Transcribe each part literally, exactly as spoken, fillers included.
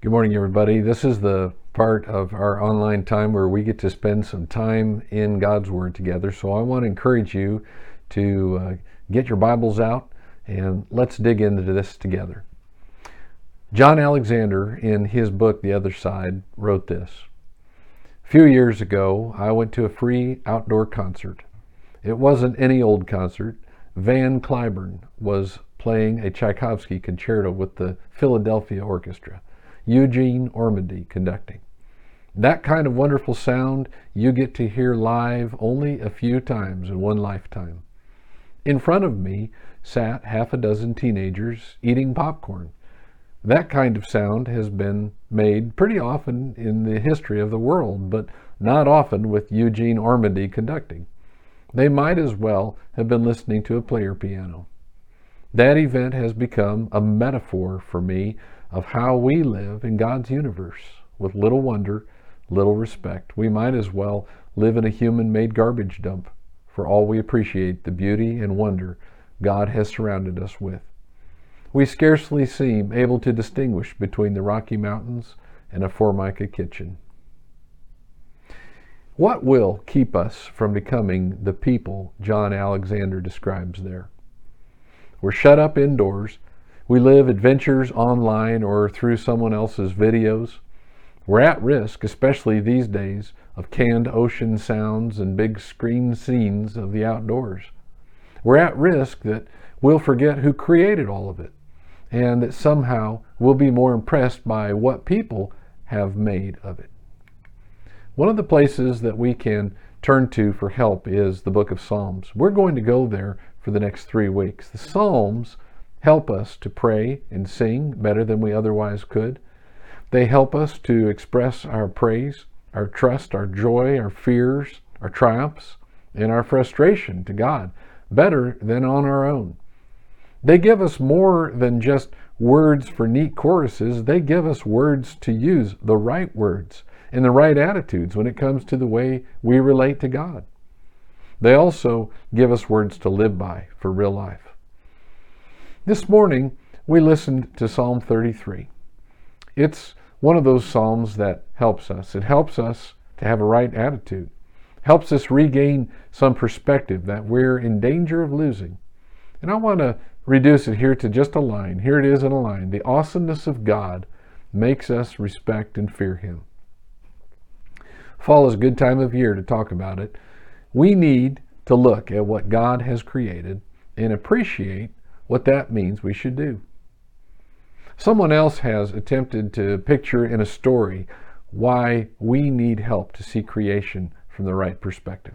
Good morning, everybody. This is the part of our online time where we get to spend some time in God's Word together. So I want to encourage you to uh, get your Bibles out and let's dig into this together. John Alexander, in his book, The Other Side, wrote this. A few years ago, I went to a free outdoor concert. It wasn't any old concert. Van Cliburn was playing a Tchaikovsky concerto with the Philadelphia Orchestra. Eugene Ormandy conducting. That kind of wonderful sound you get to hear live only a few times in one lifetime. In front of me sat half a dozen teenagers eating popcorn. That kind of sound has been made pretty often in the history of the world, but not often with Eugene Ormandy conducting. They might as well have been listening to a player piano. That event has become a metaphor for me of how we live in God's universe. With little wonder, little respect, we might as well live in a human-made garbage dump for all we appreciate the beauty and wonder God has surrounded us with. We scarcely seem able to distinguish between the Rocky Mountains and a Formica kitchen. What will keep us from becoming the people John Alexander describes there? We're shut up indoors. We live adventures online or through someone else's videos. We're at risk, especially these days, of canned ocean sounds and big screen scenes of the outdoors. We're at risk that we'll forget who created all of it, and that somehow we'll be more impressed by what people have made of it. One of the places that we can turn to for help is the book of Psalms. We're going to go there for the next three weeks. The Psalms help us to pray and sing better than we otherwise could. They help us to express our praise, our trust, our joy, our fears, our triumphs, and our frustration to God better than on our own. They give us more than just words for neat choruses. They give us words to use, the right words and the right attitudes when it comes to the way we relate to God. They also give us words to live by for real life. This morning, we listened to Psalm thirty-three. It's one of those psalms that helps us. It helps us to have a right attitude, helps us regain some perspective that we're in danger of losing. And I want to reduce it here to just a line. Here it is in a line. The awesomeness of God makes us respect and fear Him. Fall is a good time of year to talk about it. We need to look at what God has created and appreciate what that means we should do. Someone else has attempted to picture in a story why we need help to see creation from the right perspective.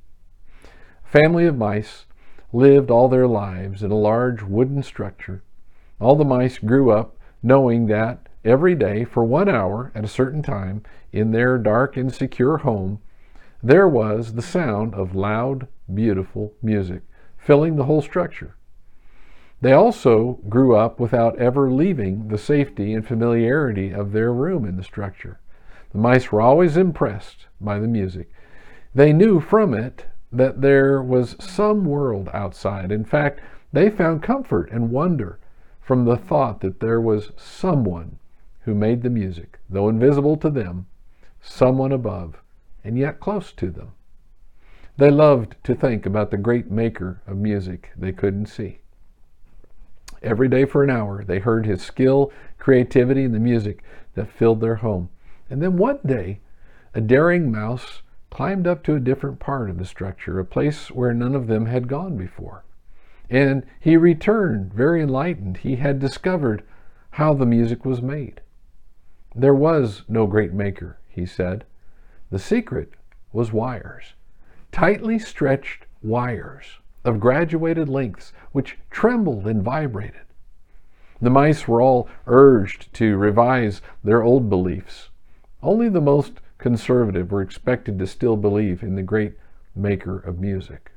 A family of mice lived all their lives in a large wooden structure. All the mice grew up knowing that every day for one hour at a certain time in their dark and secure home, there was the sound of loud, beautiful music filling the whole structure. They also grew up without ever leaving the safety and familiarity of their room in the structure. The mice were always impressed by the music. They knew from it that there was some world outside. In fact, they found comfort and wonder from the thought that there was someone who made the music, though invisible to them, someone above and yet close to them. They loved to think about the great maker of music they couldn't see. Every day for an hour, they heard his skill, creativity, and the music that filled their home. And then one day, a daring mouse climbed up to a different part of the structure, a place where none of them had gone before. And he returned very enlightened. He had discovered how the music was made. There was no great maker, he said. The secret was wires, tightly stretched wires of graduated lengths, which trembled and vibrated. The mice were all urged to revise their old beliefs. Only the most conservative were expected to still believe in the great maker of music.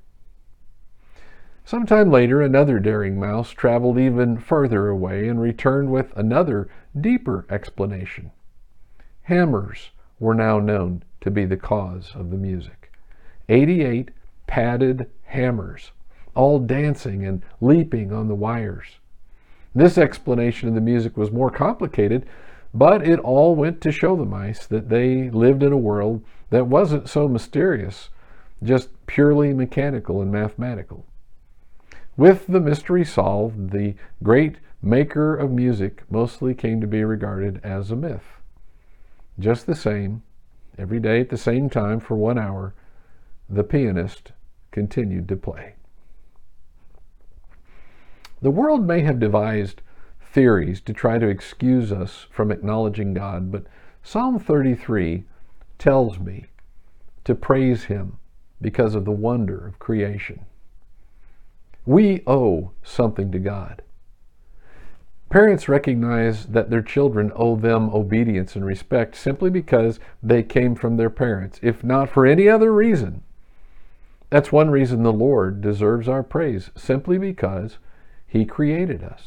Sometime later, another daring mouse traveled even further away and returned with another, deeper explanation. Hammers were now known to be the cause of the music. eighty-eight padded hammers, all dancing and leaping on the wires. This explanation of the music was more complicated, But it all went to show the mice that they lived in a world that wasn't so mysterious, just purely mechanical and mathematical. With the mystery solved, the great maker of music mostly came to be regarded as a myth. Just the same, every day at the same time for one hour, the pianist continued to play. The world may have devised theories to try to excuse us from acknowledging God, but Psalm thirty-three tells me to praise Him because of the wonder of creation. We owe something to God. Parents recognize that their children owe them obedience and respect simply because they came from their parents, if not for any other reason. That's one reason the Lord deserves our praise, simply because He created us.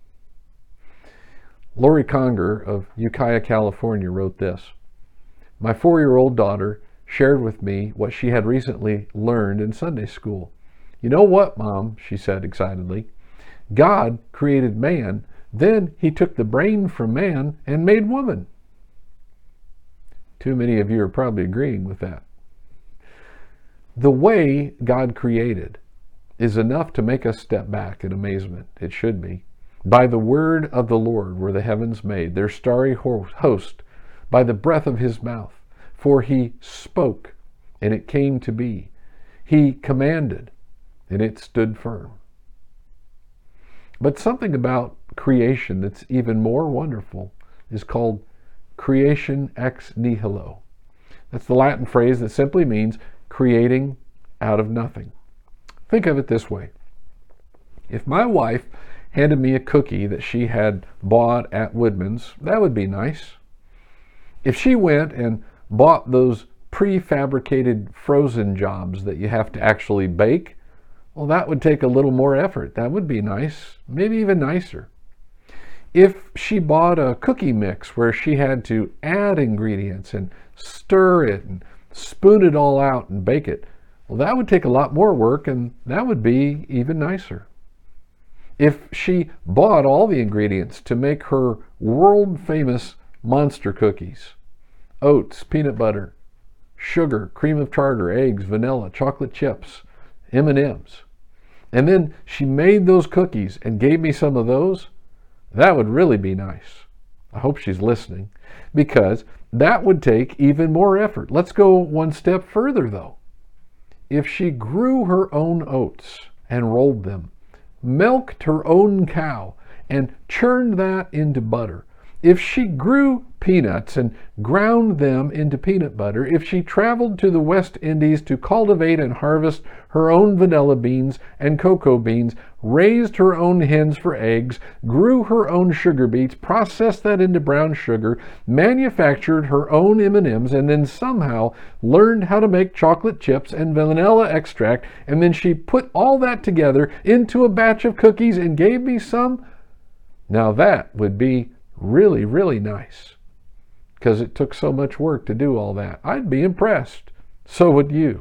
Lori Conger of Ukiah, California wrote this: "My four-year-old daughter shared with me what she had recently learned in Sunday school. 'You know what, Mom?' she said excitedly. 'God created man, then He took the brain from man and made woman.'" Too many of you are probably agreeing with that. The way God created is enough to make us step back in amazement. It should be. By the word of the Lord were the heavens made, their starry host, by the breath of His mouth. For He spoke, and it came to be. He commanded, and it stood firm. But something about creation that's even more wonderful is called creation ex nihilo. That's the Latin phrase that simply means creating out of nothing. Think of it this way. If my wife handed me a cookie that she had bought at Woodman's, that would be nice. If she went and bought those prefabricated frozen jobs that you have to actually bake, well, that would take a little more effort. That would be nice, maybe even nicer. If she bought a cookie mix where she had to add ingredients and stir it and spoon it all out and bake it, well, that would take a lot more work, and that would be even nicer. If she bought all the ingredients to make her world-famous monster cookies, oats, peanut butter, sugar, cream of tartar, eggs, vanilla, chocolate chips, M and M's, and then she made those cookies and gave me some of those, that would really be nice. I hope she's listening, because that would take even more effort. Let's go one step further, though. If she grew her own oats and rolled them, milked her own cow, and churned that into butter, if she grew peanuts and ground them into peanut butter, if she traveled to the West Indies to cultivate and harvest her own vanilla beans and cocoa beans, raised her own hens for eggs, grew her own sugar beets, processed that into brown sugar, manufactured her own M and M's, and then somehow learned how to make chocolate chips and vanilla extract, and then she put all that together into a batch of cookies and gave me some, now that would be really, really nice, because it took so much work to do all that. I'd be impressed. So would you.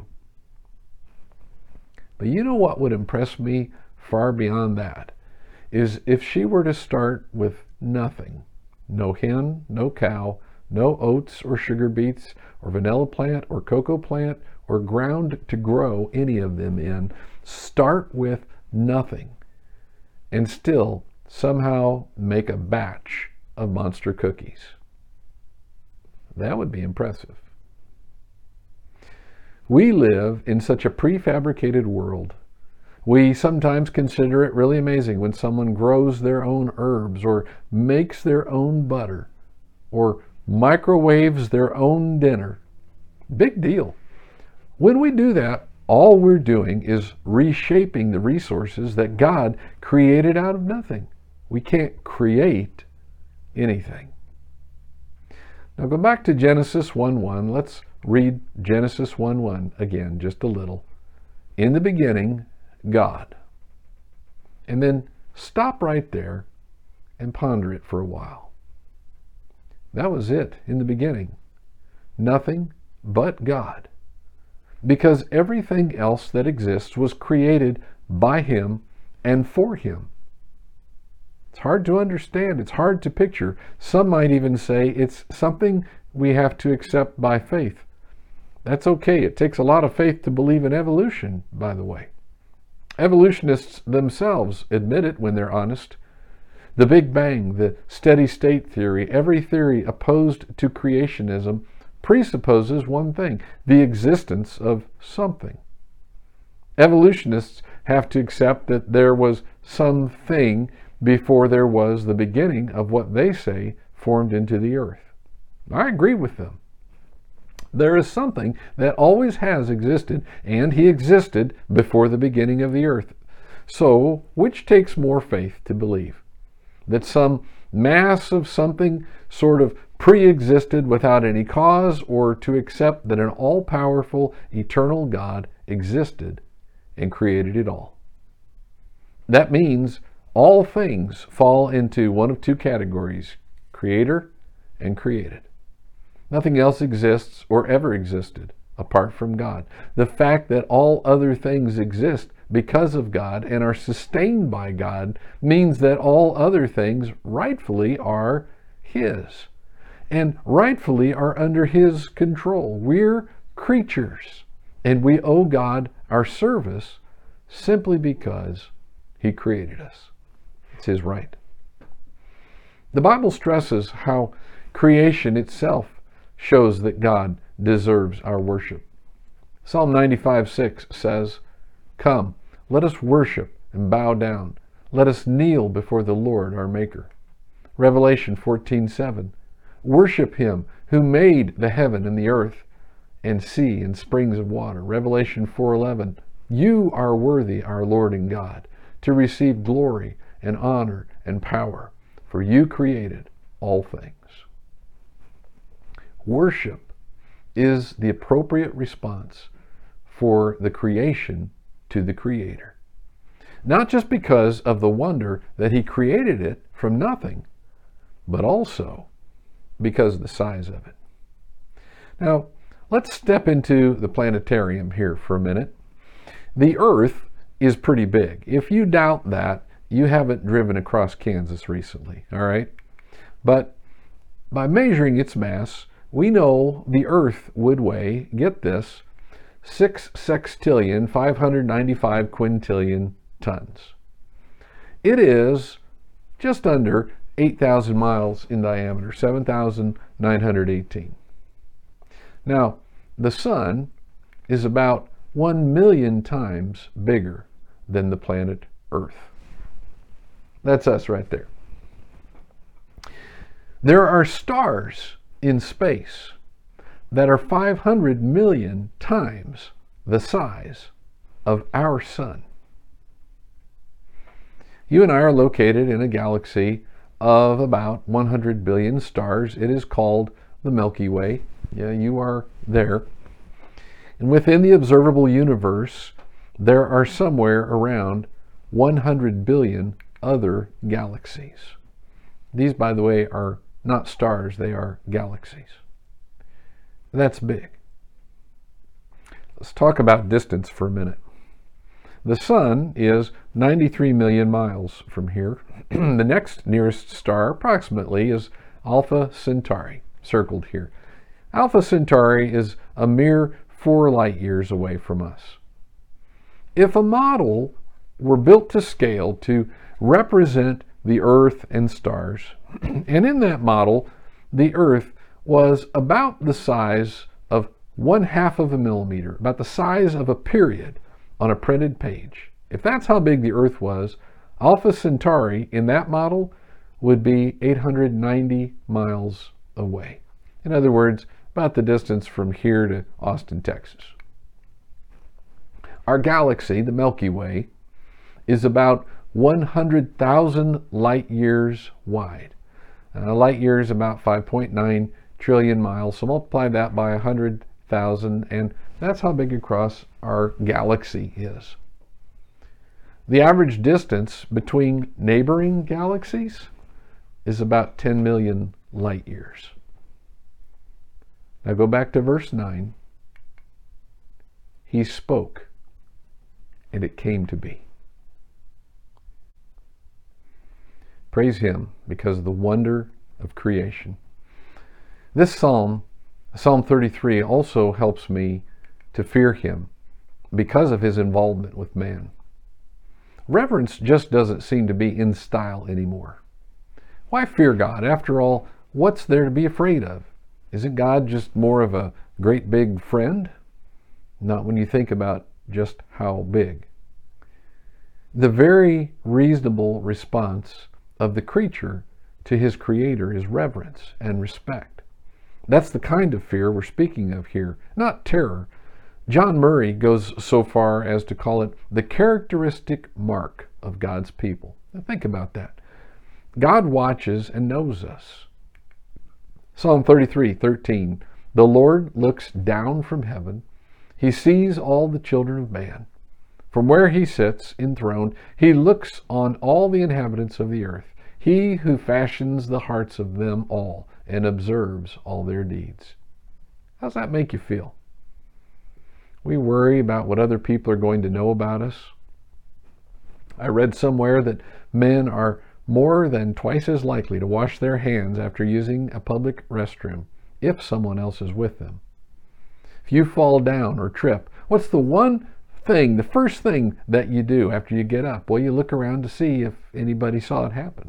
But you know what would impress me far beyond that is if she were to start with nothing. No hen, no cow, no oats or sugar beets or vanilla plant or cocoa plant or ground to grow any of them in. Start with nothing and still somehow make a batch of monster cookies. That would be impressive. We live in such a prefabricated world. We sometimes consider it really amazing when someone grows their own herbs or makes their own butter or microwaves their own dinner. Big deal. When we do that, all we're doing is reshaping the resources that God created out of nothing. We can't create anything. Now go back to Genesis one one. Let's read Genesis one one again, just a little. In the beginning, God. And then stop right there and ponder it for a while. That was it in the beginning. Nothing but God. Because everything else that exists was created by Him and for Him. It's hard to understand. It's hard to picture. Some might even say it's something we have to accept by faith. That's okay. It takes a lot of faith to believe in evolution, by the way. Evolutionists themselves admit it when they're honest. The Big Bang, the steady state theory, every theory opposed to creationism presupposes one thing: the existence of something. Evolutionists have to accept that there was something before there was the beginning of what they say formed into the earth. I agree with them. There is something that always has existed, and he existed before the beginning of the earth. So, which takes more faith to believe? That some mass of something sort of pre-existed without any cause, or to accept that an all-powerful, eternal God existed and created it all? That means all things fall into one of two categories: creator and created. Nothing else exists or ever existed apart from God. The fact that all other things exist because of God and are sustained by God means that all other things rightfully are His, and rightfully are under His control. We're creatures, and we owe God our service simply because He created us. It's His right. The Bible stresses how creation itself shows that God deserves our worship. Psalm ninety-five six says, "Come, let us worship and bow down. Let us kneel before the Lord our Maker." Revelation fourteen seven, "Worship Him who made the heaven and the earth and sea and springs of water." Revelation four eleven, "You are worthy, our Lord and God, to receive glory and honor and power, for you created all things." Worship is the appropriate response for the creation to the Creator. Not just because of the wonder that He created it from nothing, but also because of the size of it. Now, let's step into the planetarium here for a minute. The Earth is pretty big. If you doubt that, you haven't driven across Kansas recently, all right? But by measuring its mass, we know the Earth would weigh, get this, six sextillion, five hundred ninety-five quintillion tons. It is just under eight thousand miles in diameter, seven thousand nine hundred eighteen. Now, the Sun is about one million times bigger than the planet Earth. That's us right there. There are stars in space that are five hundred million times the size of our sun. You and I are located in a galaxy of about one hundred billion stars. It is called the Milky Way. Yeah, you are there. And within the observable universe, there are somewhere around one hundred billion other galaxies. These, by the way, are not stars, they are galaxies. That's big. Let's talk about distance for a minute. The Sun is ninety-three million miles from here. The next nearest star, approximately, is Alpha Centauri, circled here. Alpha Centauri is a mere four light years away from us. If a model were built to scale to represent the Earth and stars, and in that model, the Earth was about the size of one half of a millimeter, about the size of a period on a printed page. If that's how big the Earth was, Alpha Centauri in that model would be eight hundred ninety miles away. In other words, about the distance from here to Austin, Texas. Our galaxy, the Milky Way, is about one hundred thousand light years wide. Uh, light year is about five point nine trillion miles, so multiply that by one hundred thousand, and that's how big across our galaxy is. The average distance between neighboring galaxies is about ten million light years. Now go back to verse nine. He spoke, and it came to be. Praise Him because of the wonder of creation. This psalm, Psalm thirty-three, also helps me to fear Him because of His involvement with man. Reverence just doesn't seem to be in style anymore. Why fear God? After all, what's there to be afraid of? Isn't God just more of a great big friend? Not when you think about just how big. The very reasonable response of the creature to his creator is reverence and respect. That's the kind of fear we're speaking of here, not terror. John Murray goes so far as to call it the characteristic mark of God's people. Now think about that. God watches and knows us. Psalm thirty-three thirteen, the Lord looks down from heaven. He sees all the children of man. From where He sits enthroned, He looks on all the inhabitants of the earth. He who fashions the hearts of them all and observes all their deeds. How's that make you feel? We worry about what other people are going to know about us. I read somewhere that men are more than twice as likely to wash their hands after using a public restroom if someone else is with them. If you fall down or trip, what's the one thing, the first thing that you do after you get up? Well, you look around to see if anybody saw it happen.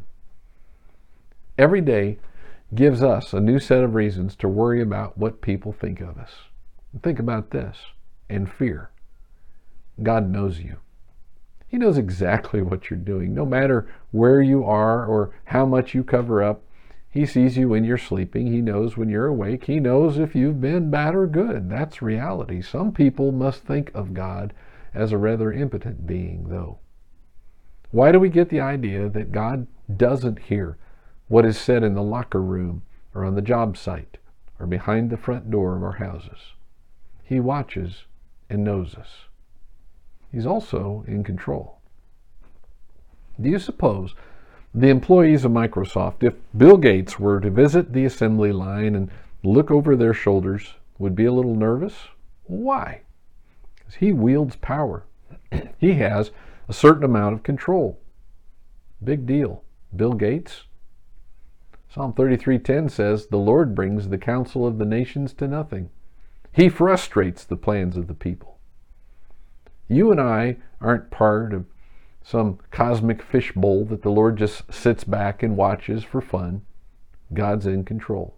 Every day gives us a new set of reasons to worry about what people think of us. Think about this, and fear. God knows you. He knows exactly what you're doing. No matter where you are or how much you cover up, He sees you when you're sleeping. He knows when you're awake. He knows if you've been bad or good. That's reality. Some people must think of God as a rather impotent being, though. Why do we get the idea that God doesn't hear what is said in the locker room or on the job site or behind the front door of our houses? He watches and knows us. He's also in control. Do you suppose the employees of Microsoft, if Bill Gates were to visit the assembly line and look over their shoulders, would be a little nervous? Why? Because he wields power. He has a certain amount of control. Big deal. Bill Gates? Psalm thirty-three ten says, the Lord brings the counsel of the nations to nothing. He frustrates the plans of the people. You and I aren't part of some cosmic fishbowl that the Lord just sits back and watches for fun. God's in control.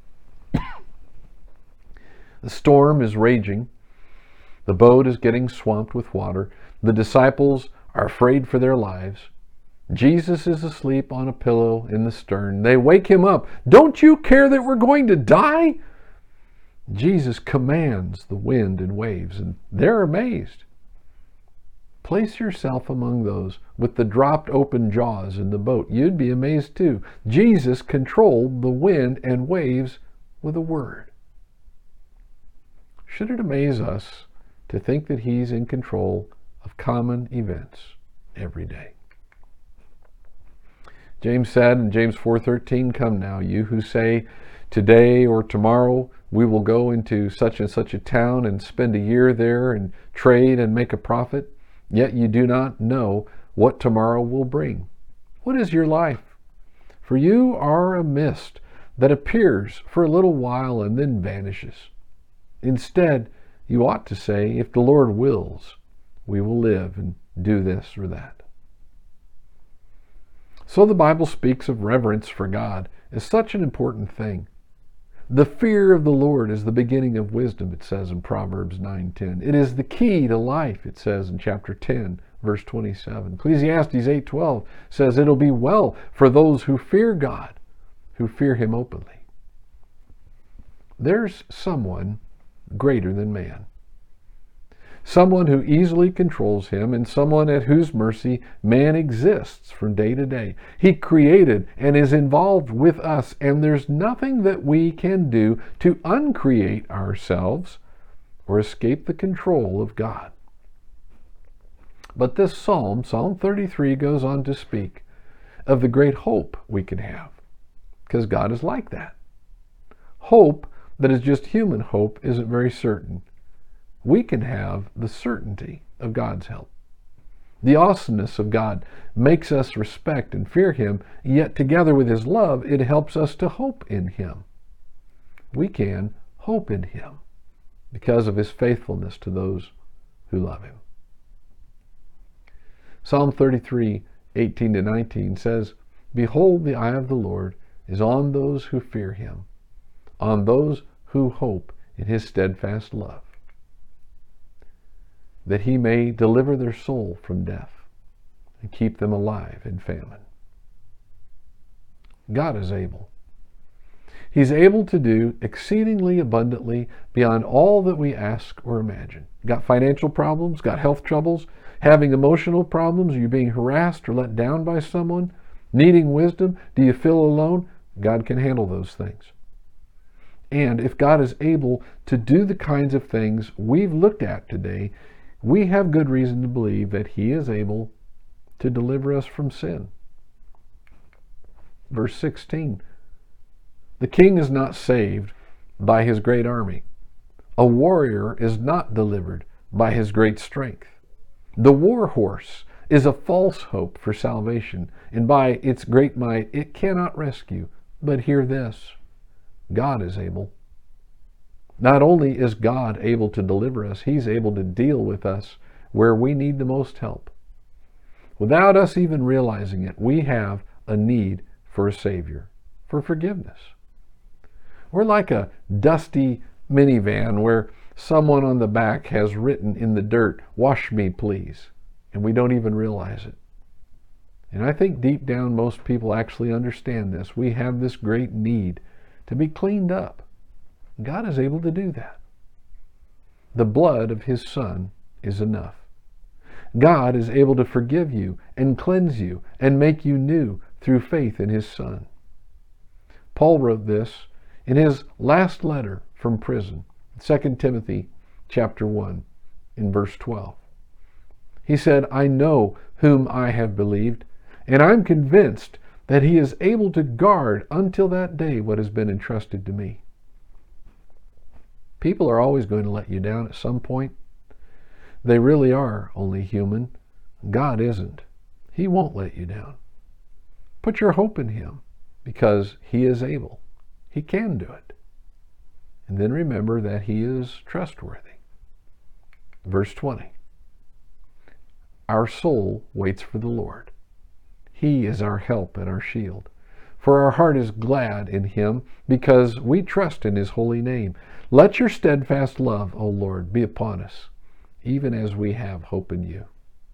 The storm is raging. The boat is getting swamped with water. The disciples are afraid for their lives. Jesus is asleep on a pillow in the stern. They wake Him up. Don't you care that we're going to die? Jesus commands the wind and waves, and they're amazed. Place yourself among those with the dropped open jaws in the boat. You'd be amazed too. Jesus controlled the wind and waves with a word. Should it amaze us to think that He's in control of common events every day? James said in James four thirteen, come now, you who say, today or tomorrow we will go into such and such a town and spend a year there and trade and make a profit. Yet you do not know what tomorrow will bring. What is your life? For you are a mist that appears for a little while and then vanishes. Instead, you ought to say, if the Lord wills, we will live and do this or that. So the Bible speaks of reverence for God as such an important thing. The fear of the Lord is the beginning of wisdom, it says in Proverbs nine ten. It is the key to life, it says in chapter ten, verse twenty-seven. Ecclesiastes eight twelve says it'll be well for those who fear God, who fear Him openly. There's someone greater than man. Someone who easily controls him, and someone at whose mercy man exists from day to day. He created and is involved with us, and there's nothing that we can do to uncreate ourselves or escape the control of God. But this psalm, Psalm thirty-three, goes on to speak of the great hope we can have, because God is like that. Hope that is just human hope isn't very certain. We can have the certainty of God's help. The awesomeness of God makes us respect and fear Him, yet together with His love, it helps us to hope in Him. We can hope in Him because of His faithfulness to those who love Him. Psalm thirty-three, eighteen to nineteen says, "Behold, the eye of the Lord is on those who fear Him, on those who hope in His steadfast love, that He may deliver their soul from death and keep them alive in famine." God is able. He's able to do exceedingly abundantly beyond all that we ask or imagine. Got financial problems? Got health troubles? Having emotional problems? Are you being harassed or let down by someone? Needing wisdom? Do you feel alone? God can handle those things. And if God is able to do the kinds of things we've looked at today, we have good reason to believe that He is able to deliver us from sin. Verse sixteen, "The king is not saved by his great army. A warrior is not delivered by his great strength. The war horse is a false hope for salvation, and by its great might it cannot rescue. But hear this, God is able." Not only is God able to deliver us, He's able to deal with us where we need the most help. Without us even realizing it, we have a need for a Savior, for forgiveness. We're like a dusty minivan where someone on the back has written in the dirt, "Wash me, please," and we don't even realize it. And I think deep down most people actually understand this. We have this great need to be cleaned up. God is able to do that. The blood of His Son is enough. God is able to forgive you and cleanse you and make you new through faith in His Son. Paul wrote this in his last letter from prison, Second Timothy chapter one, in verse twelve. He said, "I know whom I have believed, and I'm convinced that He is able to guard until that day what has been entrusted to me." People are always going to let you down at some point. They really are only human. God isn't. He won't let you down. Put your hope in Him because He is able. He can do it. And then remember that He is trustworthy. Verse twenty. "Our soul waits for the Lord. He is our help and our shield. For our heart is glad in Him because we trust in His holy name. Let your steadfast love, O Lord, be upon us, even as we have hope in You."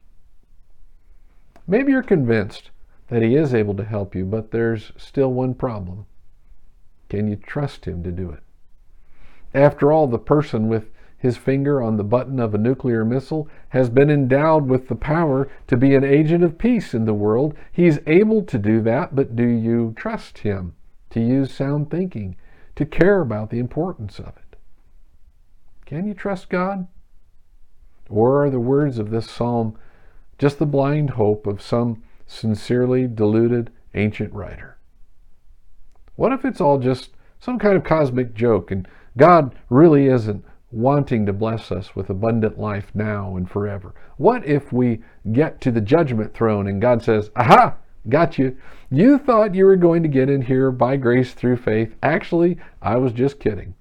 Maybe you're convinced that He is able to help you, but there's still one problem. Can you trust Him to do it? After all, the person with his finger on the button of a nuclear missile has been endowed with the power to be an agent of peace in the world. He's able to do that, but do you trust Him to use sound thinking, to care about the importance of it? Can you trust God? Or are the words of this psalm just the blind hope of some sincerely deluded ancient writer? What if it's all just some kind of cosmic joke and God really isn't wanting to bless us with abundant life now and forever? What if we get to the judgment throne and God says, "Aha, got you. You thought you were going to get in here by grace through faith. Actually, I was just kidding."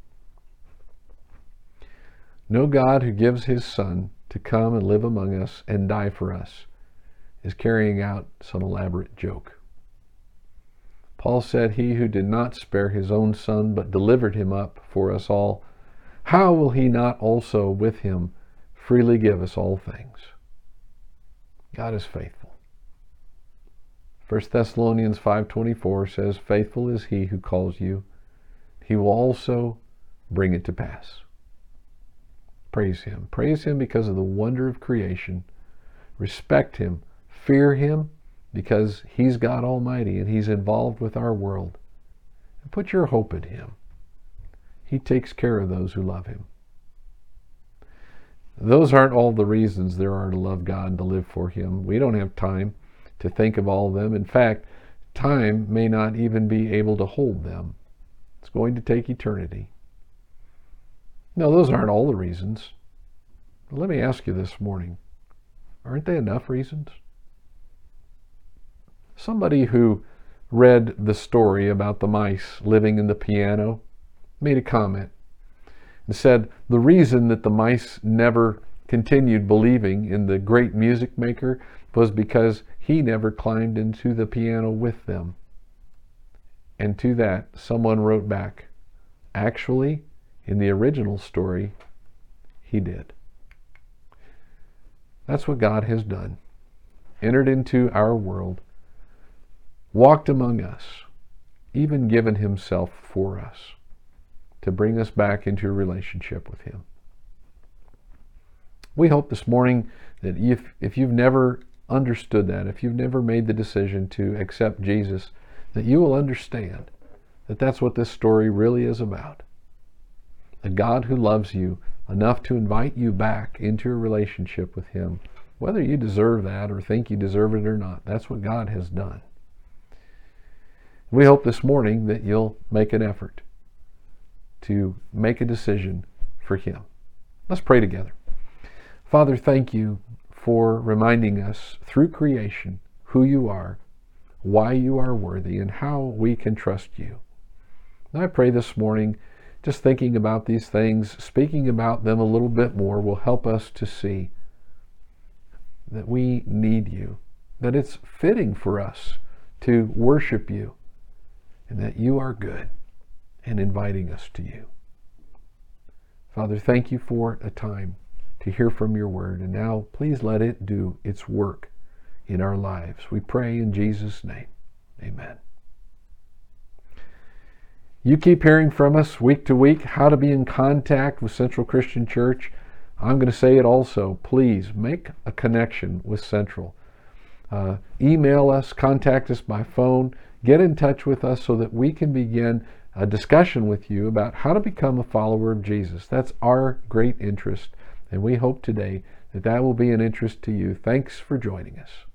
No God who gives His Son to come and live among us and die for us is carrying out some elaborate joke. Paul said, "He who did not spare His own Son, but delivered Him up for us all, how will He not also with Him freely give us all things?" God is faithful. First Thessalonians five twenty-four says, "Faithful is He who calls you. He will also bring it to pass." Praise Him. Praise Him because of the wonder of creation. Respect Him. Fear Him because He's God Almighty and He's involved with our world. And put your hope in Him. He takes care of those who love Him. Those aren't all the reasons there are to love God and to live for Him. We don't have time to think of all of them. In fact, time may not even be able to hold them. It's going to take eternity. No, those aren't all the reasons. Let me ask you this morning, Aren't they enough reasons? Somebody who read the story about the mice living in the piano made a comment and said the reason that the mice never continued believing in the great music maker was because he never climbed into the piano with them. And to that, someone wrote back, actually, in the original story, he did. That's what God has done. Entered into our world, walked among us, even given himself for us to bring us back into a relationship with him. We hope this morning that if, if you've never understood that, if you've never made the decision to accept Jesus, that you will understand that that's what this story really is about. A God who loves you enough to invite you back into a relationship with him, whether you deserve that or think you deserve it or not. That's what God has done. We hope this morning that you'll make an effort to make a decision for him. Let's pray together. Father, thank you for reminding us through creation who you are, why you are worthy, and how we can trust you. And I pray this morning, just thinking about these things, speaking about them a little bit more will help us to see that we need you, that it's fitting for us to worship you, and that you are good and inviting us to you. Father, thank you for a time to hear from your word, and now please let it do its work in our lives. We pray in Jesus' name. Amen. You keep hearing from us week to week how to be in contact with Central Christian Church. I'm going to say it also. Please make a connection with Central. Uh, email us, contact us by phone, get in touch with us so that we can begin a discussion with you about how to become a follower of Jesus. That's our great interest, and we hope today that that will be an interest to you. Thanks for joining us.